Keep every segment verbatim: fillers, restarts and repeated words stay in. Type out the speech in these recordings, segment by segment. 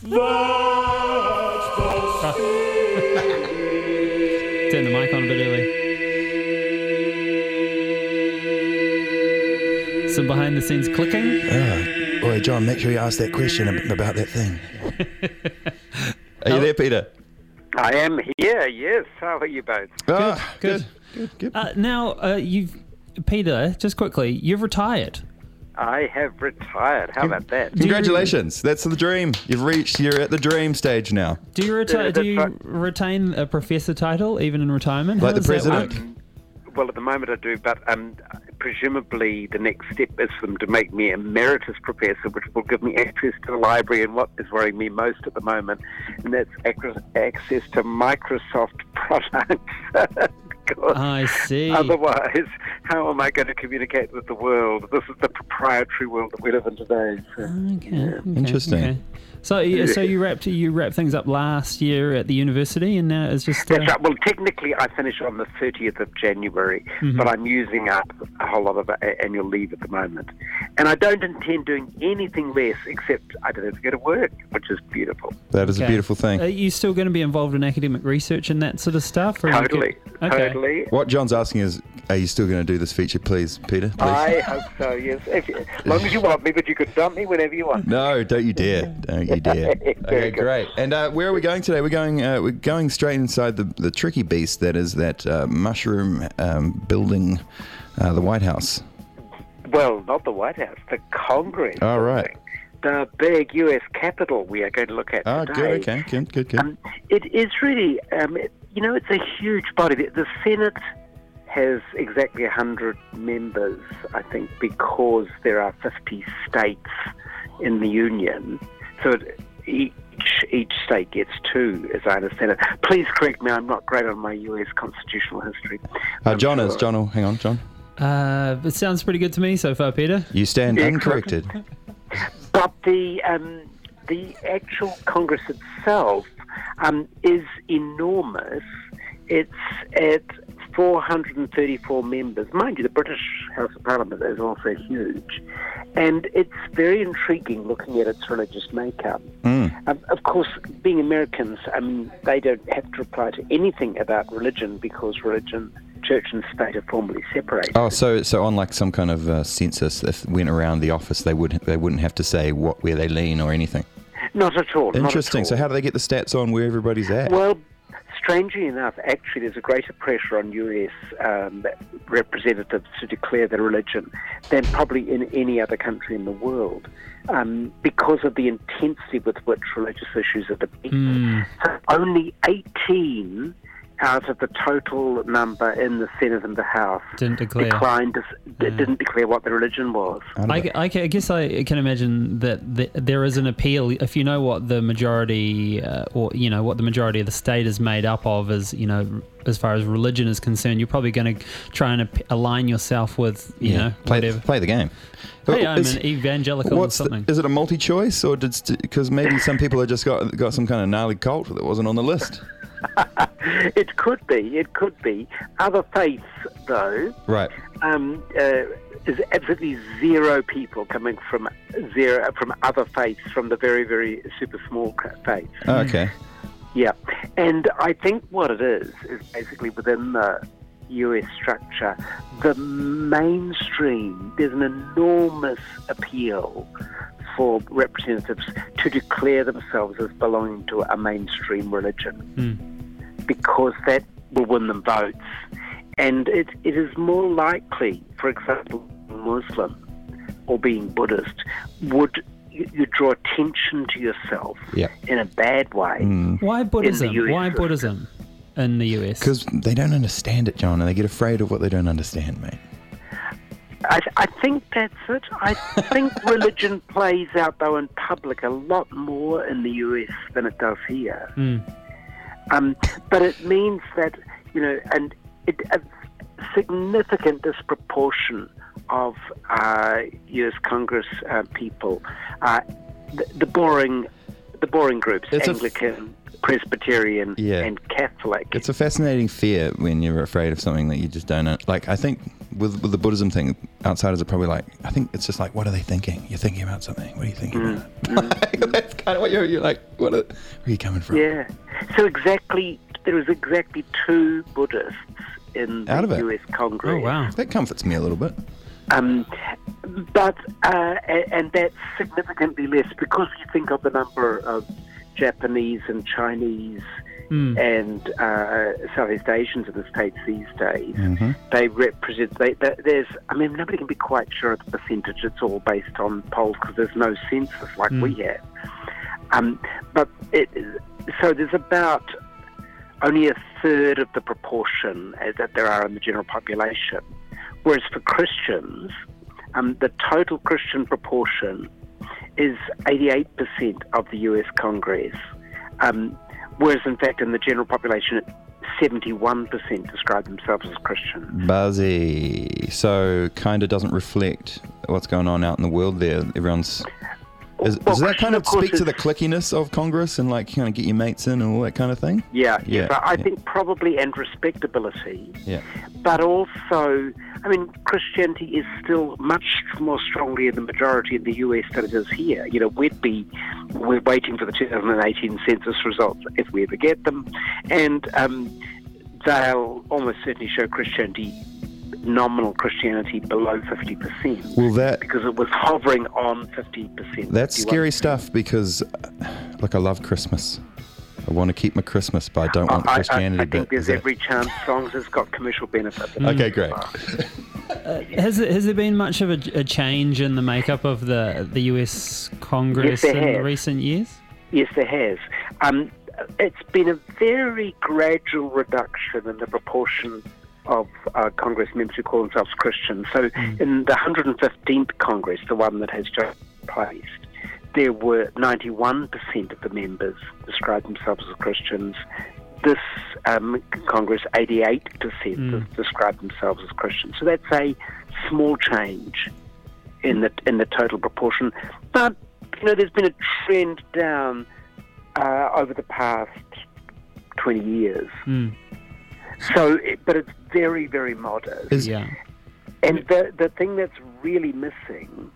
Turn the mic on a bit early. Some behind the scenes clicking. Oh, boy, John, make sure you ask that question about that thing. Are you there, Peter? I am here, yes. How are you both? Oh, Good. Good, good. Uh, now, uh, you've Peter, just quickly, you've retired. I have retired. How about that? Congratulations. That's the dream. You've reached, you're at the dream stage now. Do you retire? Yeah, do that's you right. retain a professor title even in retirement? Like How the does that president? work? Um, well, at the moment I do, but um, presumably the next step is for them to make me emeritus professor, which will give me access to the library and what is worrying me most at the moment, and that's ac- access to Microsoft products. Because I see. otherwise, how am I going to communicate with the world? This is the proprietary world that we live in today. So, Okay, yeah. okay, Interesting. okay. So, yeah, so you wrapped you wrapped things up last year at the university, and now it's just. Uh, That's right. Well, technically, I finish on the thirtieth of January, Mhm. but I'm using up a whole lot of a- annual leave at the moment. And I don't intend doing anything less except I don't have to go to work, which is beautiful. That is a okay. beautiful thing. Are you still going to be involved in academic research and that sort of stuff? Or you Totally. could- okay. Totally. What John's asking is, are you still going to do this feature, please, Peter? Please? I hope so, yes. If you, as long as you want me, but you could dump me whenever you want. No, don't you dare! Don't you dare! Very Okay, good. great. And uh, where are we going today? We're going. Uh, we're going straight inside the the tricky beast that is that uh, mushroom um, building, uh, the White House. Well, not the White House, the Congress. Oh, right. The big U S Capitol we are going to look at Oh, today. good. Okay, good, good, good. Um, it is really, um, it- you know, it's a huge body. The, the Senate has exactly one hundred members, I think, because there are fifty states in the Union. So it, each, each state gets two, as I understand it. Please correct me, I'm not great on my U S constitutional history. Uh, I'm John sure. is. John, will, hang on, John. Uh, it sounds pretty good to me so far, Peter. You stand Yeah, uncorrected. But the um, the actual Congress itself um, is enormous. It's at four hundred thirty-four members. Mind you, the British House of Parliament is also huge. And it's very intriguing looking at its religious makeup. Mm. Um, of course, being Americans, I mean, they don't have to reply to anything about religion because religion, church and state are formally separated. Oh, so so on like some kind of uh, census, if it went around the office, they would they wouldn't have to say what where they lean or anything. Not at all. not at Interesting. So all. how do they get the stats on where everybody's at? Well, strangely enough, actually, there's a greater pressure on U S um, representatives to declare their religion than probably in any other country in the world, um, because of the intensity with which religious issues are debated. Mm. So only eighteen out of the total number in the Senate and the House Didn't declare. declined, to, Yeah. didn't declare what their religion was. How do I, they- I, ca- I guess I can imagine that th- there is an appeal if you know what the majority, uh, or you know what the majority of the state is made up of, as you know, as far as religion is concerned, you're probably going to try and ap- align yourself with, you yeah, know, play, whatever. play the game. Hey, I'm Is- an evangelical or What's the, something. is it a multi-choice, or did because maybe some people have just got got some kind of gnarly cult that wasn't on the list? It could be, it could be. Other faiths, though, Right. um, uh, there's absolutely zero people coming from zero from other faiths, from the very, very super small faiths. Oh, okay. Yeah, and I think what it is is basically within the U S structure, the mainstream. There's an enormous appeal for representatives to declare themselves as belonging to a mainstream religion, Mm. because that will win them votes. And it, it is more likely, for example, Muslim or being Buddhist, would you, you draw attention to yourself Yeah. in a bad way. Mm. Why Buddhism? U S Why system. Buddhism in the U S? Because they don't understand it, John, and they get afraid of what they don't understand, mate. I, I think that's it. I think religion plays out, though, in public a lot more in the U S than it does here. Mm. Um, but it means that, you know, and it, a significant disproportion of uh, U S Congress uh, people, uh, the, the boring the boring groups, It's a f- Anglican, Presbyterian, Yeah. and Catholic. It's a fascinating fear when you're afraid of something that you just don't know. Like, I think with, with the Buddhism thing, outsiders are probably like, I think it's just like, what are they thinking? You're thinking about something. What are you thinking Mm, about? mm, That's kind of what you're, you're like, what are, where are you coming from? Yeah. So exactly, there was exactly two Buddhists in Out of the it. U S Congress. Oh, wow. That comforts me a little bit. Um, but uh, a- and that's significantly less because you think of the number of Japanese and Chinese Mm. and uh, Southeast Asians in the States these days. Mm-hmm. They represent. They, they, there's. I mean, nobody can be quite sure of the percentage. It's all based on polls because there's no census like Mm. we have. Um, but it, so there's about only a third of the proportion as that there are in the general population. Whereas for Christians, um, the total Christian proportion is eighty-eight percent of the U S Congress, um, whereas in fact in the general population, seventy-one percent describe themselves as Christian. Buzzy. So, kind of doesn't reflect what's going on out in the world there. Everyone's... Is, Well, does that Christian, kind of course, speak to is- the clickiness of Congress and like kind of get your mates in and all that kind of thing? Yeah, Yeah, yes, I I yeah. think probably and respectability, Yeah. but also, I mean, Christianity is still much more strongly in the majority in the U S than it is here. You know, we'd be, we're waiting for the two thousand eighteen census results if we ever get them, and um, they'll almost certainly show Christianity, nominal Christianity, below fifty percent. Well, that Because it was hovering on fifty percent. that's fifty-one scary percent. stuff because, uh, look, I love Christmas. I want to keep my Christmas, but I don't want I, I, Christianity. I think but there's is that- every chance songs has got commercial benefit. Okay, great. Has there, has there been much of a, a change in the makeup of the the U S Congress Yes, there in has. recent years? Yes, there has. Um, it's been a very gradual reduction in the proportion of uh, Congress members who call themselves Christians. So in the one hundred fifteenth Congress, the one that has just placed, there were ninety-one percent of the members described themselves as Christians. This um, Congress, eighty-eight percent Mm. described themselves as Christians. So that's a small change in the in the total proportion. But you know, there's been a trend down uh, over the past twenty years. Mm. So, it, but it's very, very modest. Is- Yeah. And the the thing that's really missing,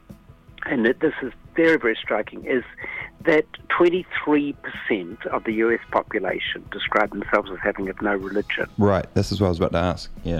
and that this is very, very striking, is that twenty-three percent of the U S population describe themselves as having of no religion. Right, this is what I was about to ask. Yeah.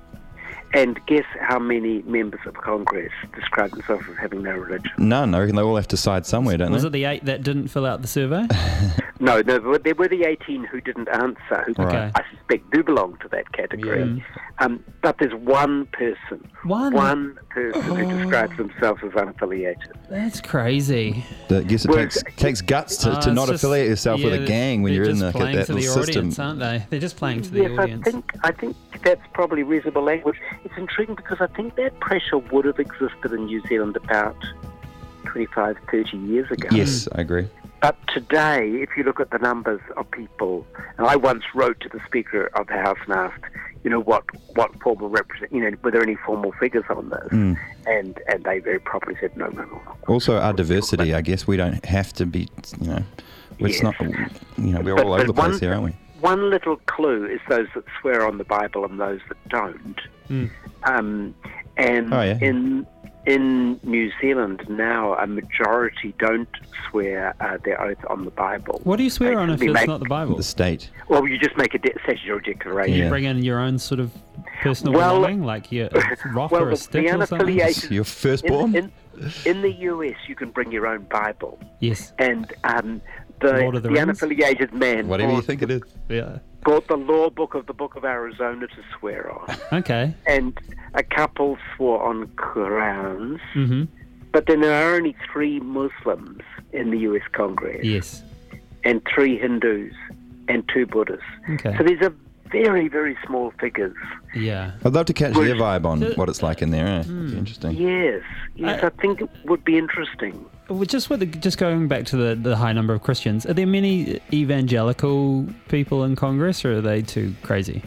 And guess how many members of Congress describe themselves as having no religion? None. I reckon they all have to side somewhere, don't Was they? it the eight that didn't fill out the survey? No, no, there were the eighteen who didn't answer, who Okay. I suspect do belong to that category. Yeah. Um, but there's one person, One? one person Oh. who describes themselves as unaffiliated. That's crazy. I guess it Well, takes takes guts to, Oh, to it's not just- affiliate yourself with yeah, a gang when they're you're in just the, playing that to the little system. audience, aren't they? They're just playing to the Yes, audience. I think I think that's probably reasonable language. It's intriguing because I think that pressure would have existed in New Zealand about twenty-five, thirty years ago. Yes, I agree. But today, if you look at the numbers of people, and I once wrote to the Speaker of the House and asked, you know, what what formal represent, you know, were there any formal figures on this? Mm. And and they very properly said no, no, no. Also, our diversity. I guess we don't have to be. You know, it's Yes. not. You know, we're But- all over but the place one- here, aren't we? One little clue is those that swear on the Bible and those that don't. Mm. Um, and Oh, yeah. in in New Zealand now, a majority don't swear uh, their oath on the Bible. What do you swear They on if simply it's make- not the Bible? The state. Well, you just make a de- statutory declaration. You Yeah. bring in your own sort of personal Well- belonging, like your a rock well, or the- a stick the or something? unaffiliated- Your firstborn. In, in, in the U S, you can bring your own Bible, Yes. and um, the, Lord of the the Rings? unaffiliated man Whatever you brought, think it is. Yeah. brought the law book of the Book of Arizona to swear on, Okay. and a couple swore on Qurans. Mm-hmm. But then there are only three Muslims in the U S Congress, Yes. and three Hindus, and two Buddhists. Okay. So these are very, very small figures. Yeah. I'd love to catch their Which- vibe on The- what it's like in there. Eh? It'd Hmm. be interesting. Yes, yes, I- I think it would be interesting. Well, just with the, just going back to the, the high number of Christians, are there many evangelical people in Congress, or are they too crazy?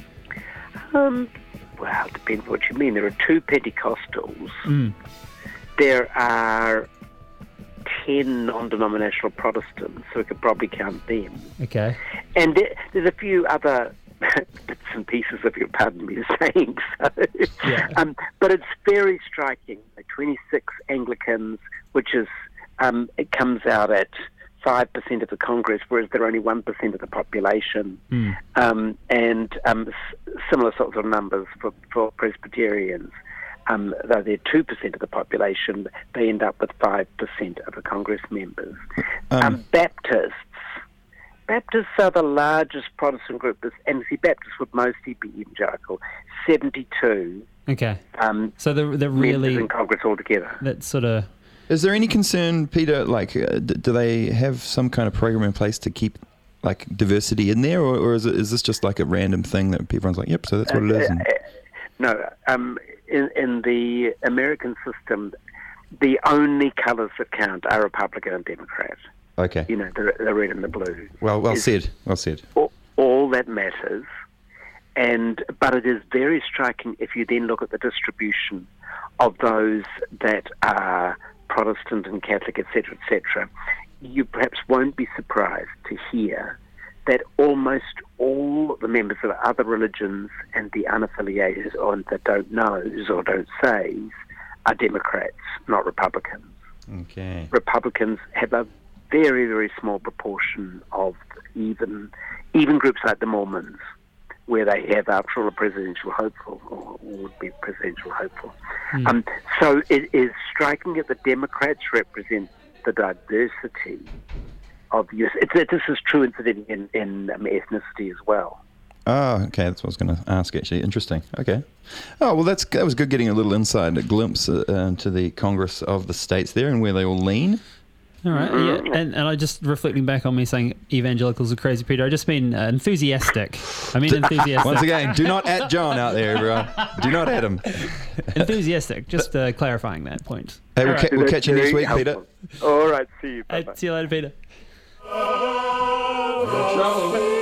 Um, well, it depends what you mean. There are two Pentecostals. Mm. There are ten non-denominational Protestants, so we could probably count them. Okay. And there, there's a few other bits and pieces, if you'll pardon me saying so. Yeah. Um, but it's very striking. twenty-six Anglicans, which is, um, it comes out at five percent of the Congress, whereas they're only one percent of the population. Mm. Um, and um, s- similar sorts of numbers for, for Presbyterians. Um, though they're two percent of the population, they end up with five percent of the Congress members. Um, Um, Baptists. Baptists are the largest Protestant group, and see, Baptists would mostly be evangelical. seventy-two Okay. um, So they're, they're members really, in Congress altogether. that sort of, Is there any concern, Peter, like, uh, d- do they have some kind of program in place to keep, like, diversity in there, or, or is, it, is this just like a random thing that everyone's like, yep, so that's what it is? And, Uh, uh, no, um, in, in the American system, the only colours that count are Republican and Democrat. okay. You know, the, the red and the blue. Well, well is- said. Well said. all, all that matters. And but it is very striking if you then look at the distribution of those that are Protestant and Catholic, et cetera, et cetera. You perhaps won't be surprised to hear that almost all the members of other religions and the unaffiliated or that don't knows or don't says are Democrats, not Republicans. Okay. Republicans have a very, very small proportion of even even groups like the Mormons, where they have, after all, a presidential hopeful, or would be presidential hopeful. Hmm. Um, so it is striking that the Democrats represent the diversity of the U S. It's, it, this is true, incidentally, in, in um, ethnicity as well. Oh, okay. That's what I was going to ask, actually. Interesting. Okay. Oh, well, that's that was good getting a little inside a glimpse uh, into the Congress of the states there and where they all lean. all right. Mhm. Yeah. And, and I just reflecting back on me saying evangelicals are crazy, Peter. I just mean uh, enthusiastic. I mean enthusiastic. Once again, do not at John out there, everyone. Do not at him. Enthusiastic. Just uh, clarifying that point. Hey, we'll, All ca- right. we'll catch you next Very week, Peter. helpful. All right, see you. Hey, Bye-bye. see you later, Peter. Trouble.